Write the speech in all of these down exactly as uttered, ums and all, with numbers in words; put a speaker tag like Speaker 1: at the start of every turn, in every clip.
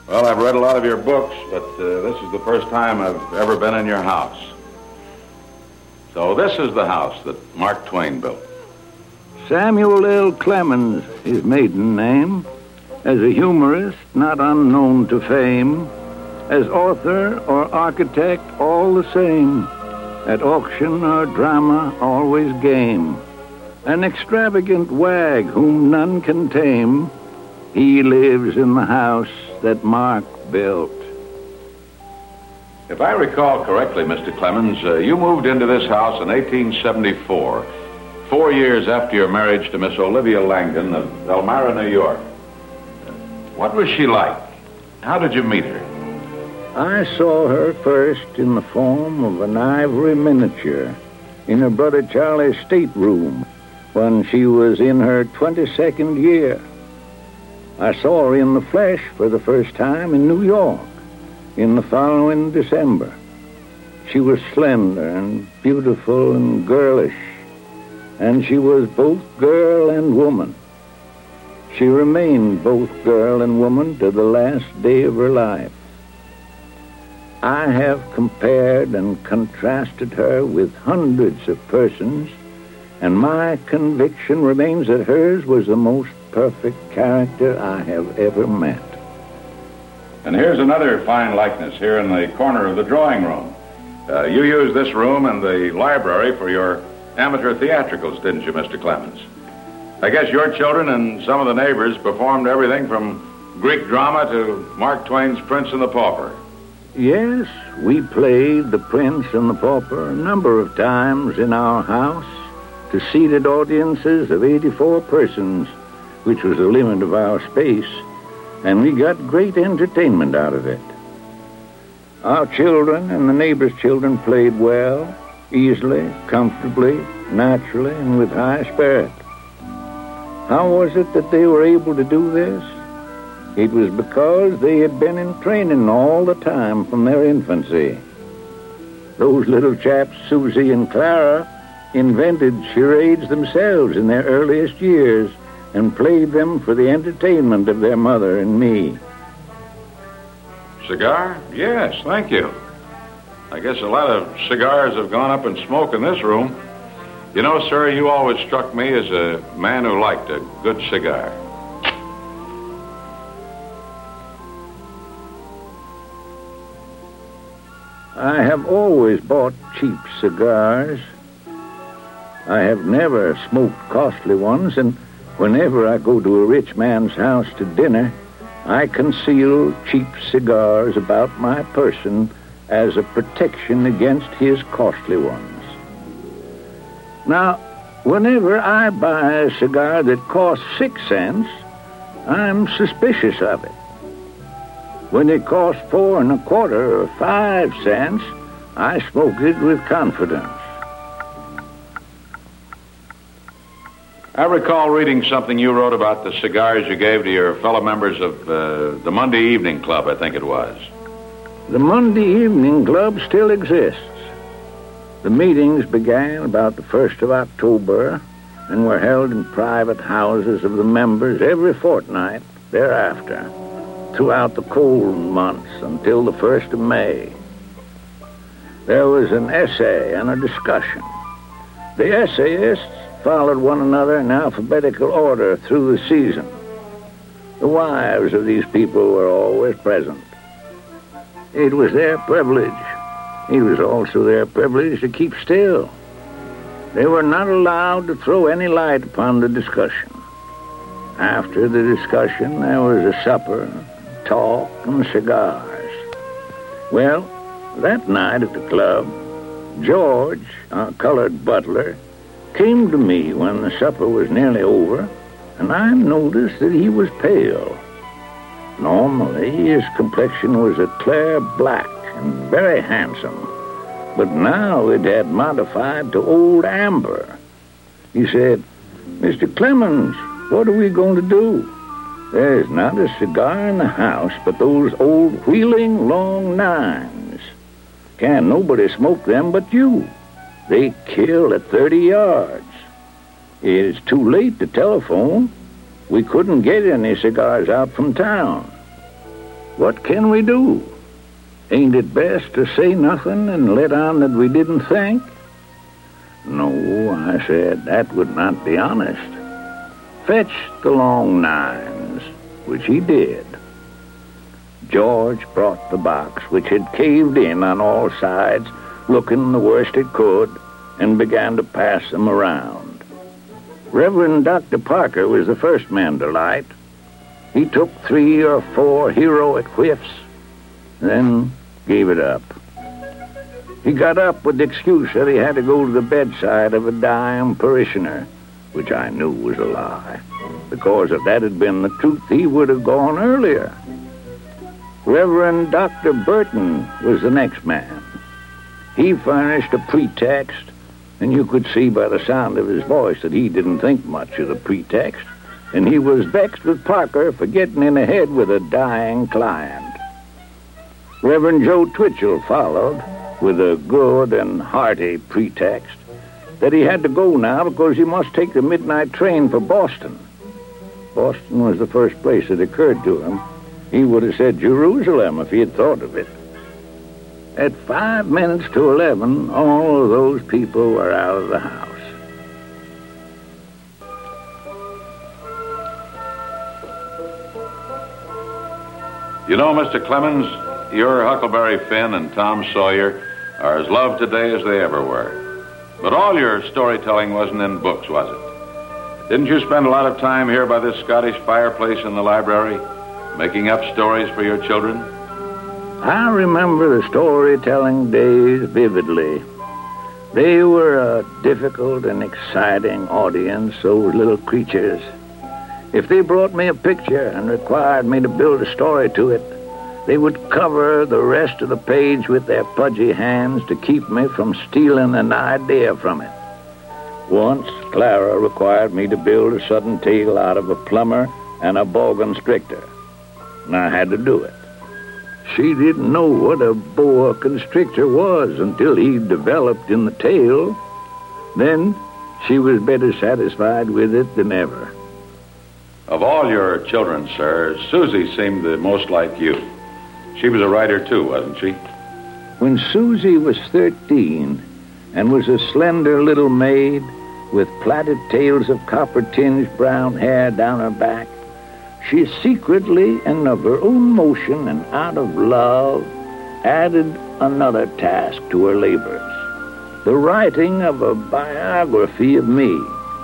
Speaker 1: Well, I've read a lot of your books, but uh, this is the first time I've ever been in your house. So this is the house that Mark Twain built.
Speaker 2: Samuel L. Clemens, his maiden name. As a humorist, not unknown to fame. As author or architect, all the same. At auction or drama, always game. An extravagant wag whom none can tame. He lives in the house that Mark built.
Speaker 1: If I recall correctly, Mister Clemens, uh, you moved into this house in eighteen seventy-four, four years after your marriage to Miss Olivia Langdon of Elmira, New York. What was she like? How did you meet her?
Speaker 2: I saw her first in the form of an ivory miniature in her brother Charlie's stateroom when she was in her twenty-second year. I saw her in the flesh for the first time in New York in the following December. She was slender and beautiful and girlish, and she was both girl and woman. She remained both girl and woman to the last day of her life. I have compared and contrasted her with hundreds of persons, and my conviction remains that hers was the most perfect character I have ever met.
Speaker 1: And here's another fine likeness here in the corner of the drawing room. Uh, you used this room and the library for your amateur theatricals, didn't you, Mister Clemens? I guess your children and some of the neighbors performed everything from Greek drama to Mark Twain's Prince and the Pauper.
Speaker 2: Yes, we played The Prince and the Pauper a number of times in our house to seated audiences of eighty-four persons, which was the limit of our space, and we got great entertainment out of it. Our children and the neighbors' children played well, easily, comfortably, naturally, and with high spirit. How was it that they were able to do this? It was because they had been in training all the time from their infancy. Those little chaps, Susie and Clara, invented charades themselves in their earliest years and played them for the entertainment of their mother and me.
Speaker 1: Cigar? Yes, thank you. I guess a lot of cigars have gone up in smoke in this room. You know, sir, you always struck me as a man who liked a good cigar.
Speaker 2: I have always bought cheap cigars. I have never smoked costly ones, and whenever I go to a rich man's house to dinner, I conceal cheap cigars about my person as a protection against his costly ones. Now, whenever I buy a cigar that costs six cents, I'm suspicious of it. When it costs four and a quarter or five cents, I smoke it with confidence.
Speaker 1: I recall reading something you wrote about the cigars you gave to your fellow members of uh, the Monday Evening Club, I think it was.
Speaker 2: The Monday Evening Club still exists. The meetings began about the first of October and were held in private houses of the members every fortnight thereafter, throughout the cold months until the first of May. There was an essay and a discussion. The essayists followed one another in alphabetical order through the season. The wives of these people were always present. It was their privilege. It was also their privilege to keep still. They were not allowed to throw any light upon the discussion. After the discussion, there was a supper, talk, and cigars. Well, that night at the club, George, our colored butler, came to me when the supper was nearly over, and I noticed that he was pale. Normally, his complexion was a clear black and very handsome, but now it had modified to old amber. He said, "Mister Clemens, what are we going to do? There's not a cigar in the house but those old Wheeling Long Nines. Can't nobody smoke them but you. They kill at thirty yards. It's too late to telephone. We couldn't get any cigars out from town." What can we do? Ain't it best to say nothing and let on that we didn't think? No, I said, that would not be honest. Fetch the long nines, which he did. George brought the box, which had caved in on all sides, looking the worst it could, and began to pass them around. Reverend Doctor Parker was the first man to light. He took three or four heroic whiffs, then gave it up. He got up with the excuse that he had to go to the bedside of a dying parishioner, which I knew was a lie, because if that had been the truth, he would have gone earlier. Reverend Doctor Burton was the next man. He furnished a pretext, and you could see by the sound of his voice that he didn't think much of the pretext, and he was vexed with Parker for getting in ahead with a dying client. Reverend Joe Twitchell followed with a good and hearty pretext that he had to go now because he must take the midnight train for Boston. Boston was the first place that occurred to him. He would have said Jerusalem if he had thought of it. At five minutes to eleven, all of those people were out of the house.
Speaker 1: You know, Mister Clemens, your Huckleberry Finn and Tom Sawyer are as loved today as they ever were. But all your storytelling wasn't in books, was it? Didn't you spend a lot of time here by this Scottish fireplace in the library, making up stories for your children?
Speaker 2: I remember the storytelling days vividly. They were a difficult and exciting audience, those little creatures. If they brought me a picture and required me to build a story to it, they would cover the rest of the page with their pudgy hands to keep me from stealing an idea from it. Once, Clara required me to build a sudden tale out of a plumber and a boa constrictor, and I had to do it. She didn't know what a boa constrictor was until he developed in the tale. Then she was better satisfied with it than ever.
Speaker 1: Of all your children, sir, Susie seemed the most like you. She was a writer, too, wasn't she?
Speaker 2: When Susie was thirteen and was a slender little maid with plaited tails of copper-tinged brown hair down her back, she secretly and of her own motion and out of love added another task to her labors, the writing of a biography of me.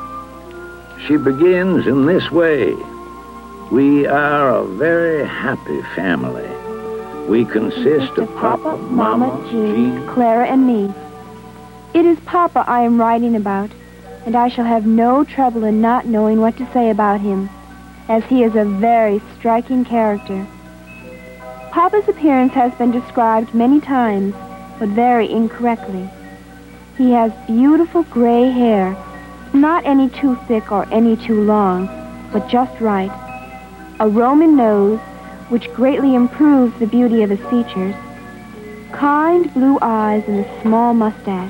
Speaker 2: She begins in this way. We are a very happy family. We consist of Papa, Mama, Jean,
Speaker 3: Clara, and me. It is Papa I am writing about, and I shall have no trouble in not knowing what to say about him, as he is a very striking character. Papa's appearance has been described many times, but very incorrectly. He has beautiful gray hair, not any too thick or any too long, but just right. A Roman nose, which greatly improves the beauty of his features. Kind blue eyes and a small mustache.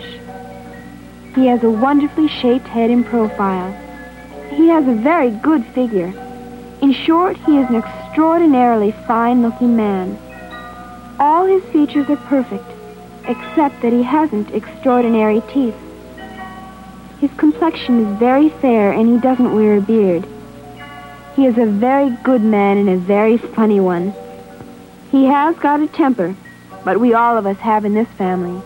Speaker 3: He has a wonderfully shaped head in profile. He has a very good figure. In short, he is an extraordinarily fine-looking man. All his features are perfect, except that he hasn't extraordinary teeth. His complexion is very fair, and he doesn't wear a beard. He is a very good man and a very funny one. He has got a temper, but we all of us have in this family.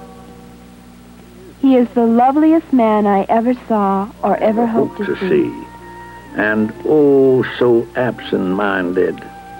Speaker 3: He is the loveliest man I ever saw or ever hoped to,
Speaker 2: to
Speaker 3: see.
Speaker 2: see. And oh, so absent-minded.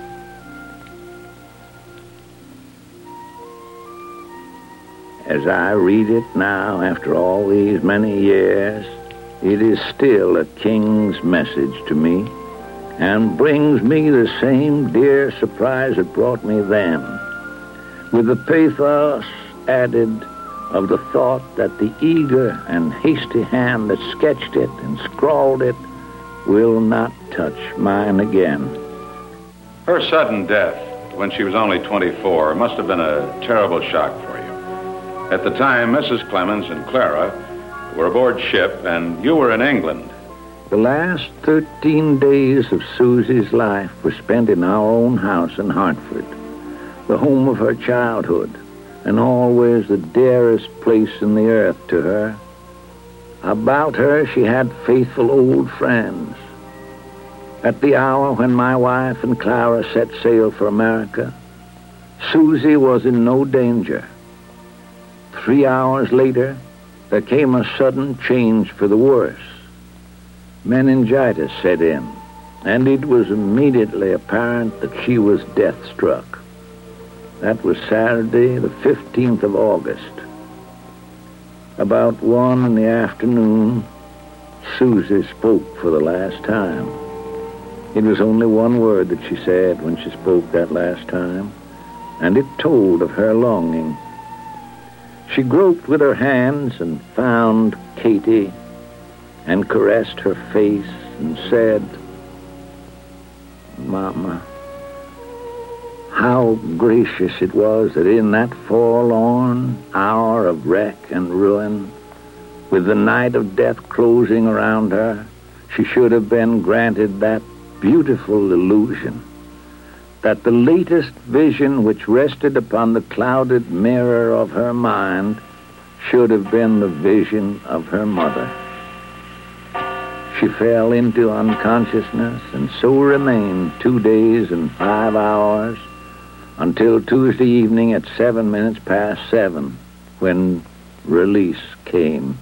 Speaker 2: As I read it now, after all these many years, it is still a king's message to me, and brings me the same dear surprise it brought me then, with the pathos added of the thought that the eager and hasty hand that sketched it and scrawled it will not touch mine again.
Speaker 1: Her sudden death, when she was only twenty-four, must have been a terrible shock for you. At the time, Missus Clemens and Clara were aboard ship, and you were in England.
Speaker 2: The last thirteen days of Susie's life were spent in our own house in Hartford, the home of her childhood, and always the dearest place in the earth to her. About her she had faithful old friends. At the hour when my wife and Clara set sail for America, Susie was in no danger. Three hours later, there came a sudden change for the worse. Meningitis set in, and it was immediately apparent that she was death-struck. That was Saturday, the fifteenth of August. About one in the afternoon, Susie spoke for the last time. It was only one word that she said when she spoke that last time, and it told of her longing. She groped with her hands and found Katie and caressed her face and said, "Mama, how gracious it was that in that forlorn hour of wreck and ruin, with the night of death closing around her, she should have been granted that beautiful illusion, that the latest vision which rested upon the clouded mirror of her mind should have been the vision of her mother." She fell into unconsciousness and so remained two days and five hours until Tuesday evening at seven minutes past seven, when release came.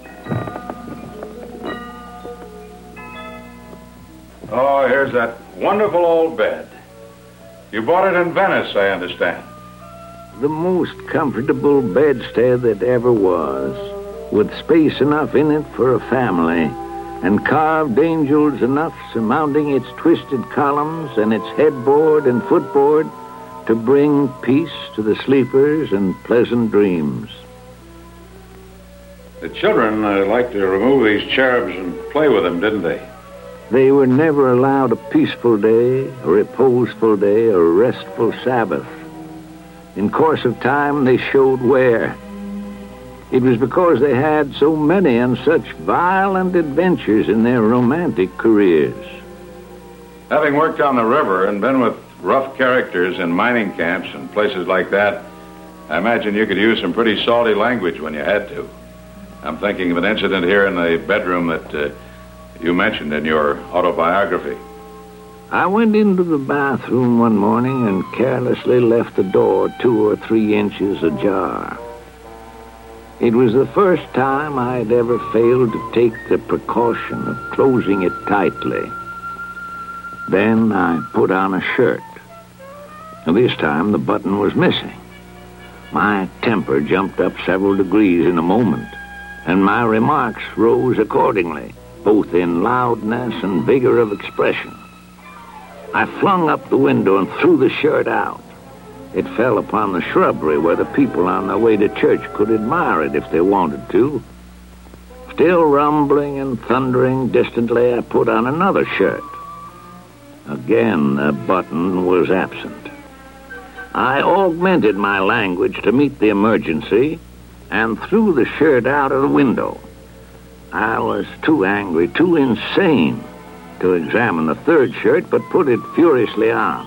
Speaker 1: Oh, here's that wonderful old bed. You bought it in Venice, I understand.
Speaker 2: The most comfortable bedstead that ever was, with space enough in it for a family, and carved angels enough surmounting its twisted columns and its headboard and footboard to bring peace to the sleepers and pleasant dreams.
Speaker 1: The children uh, liked to remove these cherubs and play with them, didn't they?
Speaker 2: They were never allowed a peaceful day, a reposeful day, or a restful Sabbath. In course of time, they showed wear. It was because they had so many and such violent adventures in their romantic careers.
Speaker 1: Having worked on the river and been with rough characters in mining camps and places like that, I imagine you could use some pretty salty language when you had to. I'm thinking of an incident here in the bedroom that uh, you mentioned in your autobiography.
Speaker 2: I went into the bathroom one morning and carelessly left the door two or three inches ajar. It was the first time I had ever failed to take the precaution of closing it tightly. Then I put on a shirt. This time the button was missing. My temper jumped up several degrees in a moment, and my remarks rose accordingly, both in loudness and vigor of expression. I flung up the window and threw the shirt out. It fell upon the shrubbery where the people on their way to church could admire it if they wanted to. Still rumbling and thundering distantly, I put on another shirt. Again, the button was absent. I augmented my language to meet the emergency and threw the shirt out of the window. I was too angry, too insane to examine the third shirt, but put it furiously on.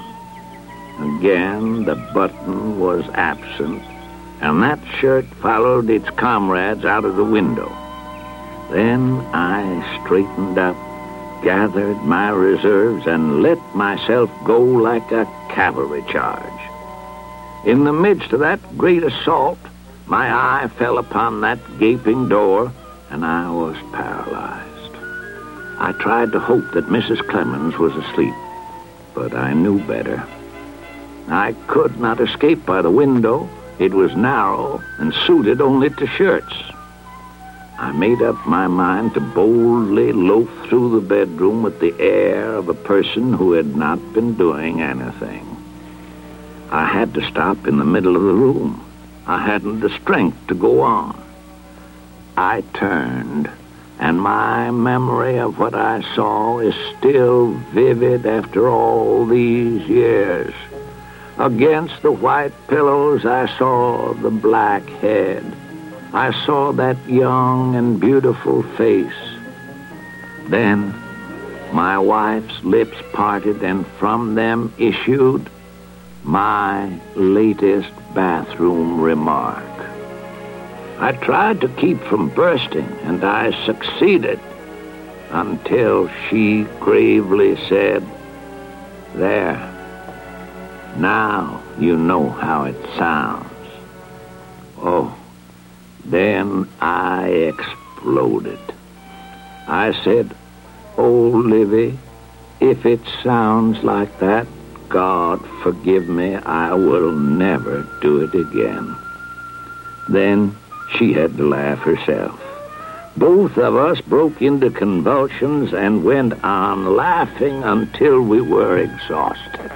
Speaker 2: Again, the button was absent, and that shirt followed its comrades out of the window. Then I straightened up, gathered my reserves, and let myself go like a cavalry charge. In the midst of that great assault, my eye fell upon that gaping door, and I was paralyzed. I tried to hope that Missus Clemens was asleep, but I knew better. I could not escape by the window. It was narrow and suited only to shirts. I made up my mind to boldly loaf through the bedroom with the air of a person who had not been doing anything. I had to stop in the middle of the room. I hadn't the strength to go on. I turned, and my memory of what I saw is still vivid after all these years. Against the white pillows, I saw the black head. I saw that young and beautiful face. Then my wife's lips parted, and from them issued my latest bathroom remark. I tried to keep from bursting, and I succeeded until she gravely said, "There, now you know how it sounds." Oh, then I exploded. I said, "Oh, Livy, if it sounds like that, God forgive me, I will never do it again." Then she had to laugh herself. Both of us broke into convulsions and went on laughing until we were exhausted.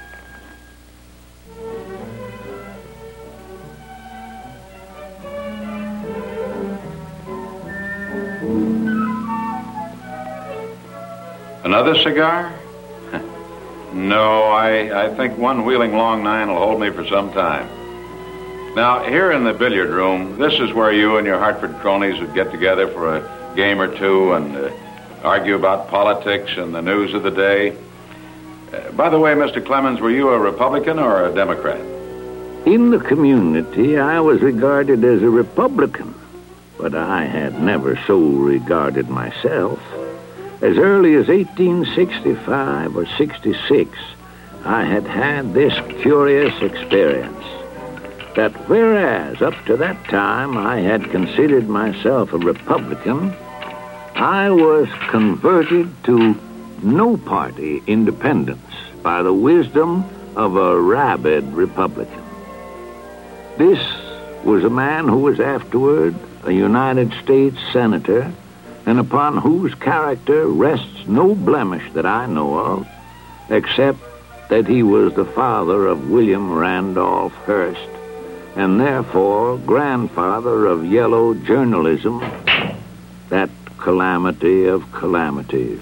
Speaker 1: Another cigar? No, I, I think one Wheeling Long Nine will hold me for some time. Now, here in the billiard room, this is where you and your Hartford cronies would get together for a game or two and uh, argue about politics and the news of the day. Uh, by the way, Mister Clemens, were you a Republican or a Democrat?
Speaker 2: In the community, I was regarded as a Republican, but I had never so regarded myself. As early as eighteen sixty-five or sixty-six, I had had this curious experience, that whereas up to that time I had considered myself a Republican, I was converted to no party independence by the wisdom of a rabid Republican. This was a man who was afterward a United States Senator, and upon whose character rests no blemish that I know of, except that he was the father of William Randolph Hearst, and therefore grandfather of yellow journalism, that calamity of calamities.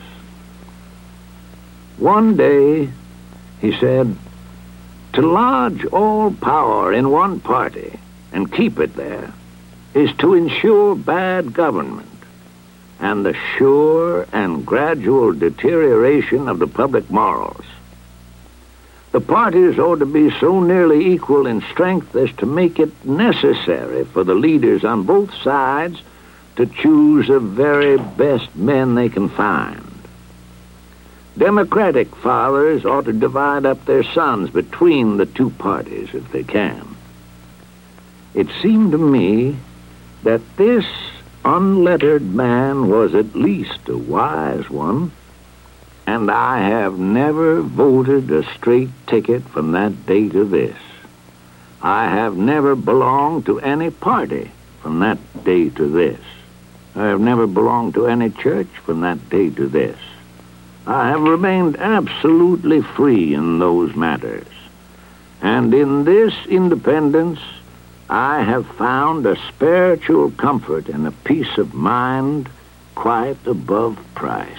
Speaker 2: One day, he said, "To lodge all power in one party and keep it there is to ensure bad government and the sure and gradual deterioration of the public morals. The parties ought to be so nearly equal in strength as to make it necessary for the leaders on both sides to choose the very best men they can find. Democratic fathers ought to divide up their sons between the two parties if they can." It seemed to me that this unlettered man was at least a wise one, and I have never voted a straight ticket from that day to this. I have never belonged to any party from that day to this. I have never belonged to any church from that day to this. I have remained absolutely free in those matters. And in this independence, I have found a spiritual comfort and a peace of mind quite above price.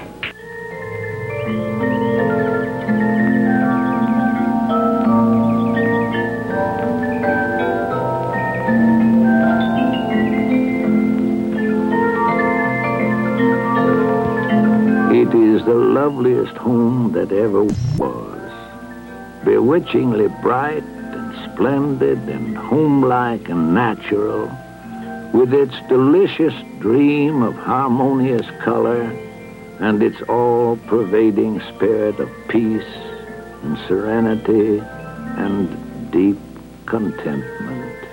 Speaker 2: It is the loveliest home that ever was, bewitchingly bright, splendid and homelike and natural, with its delicious dream of harmonious color and its all-pervading spirit of peace and serenity and deep contentment.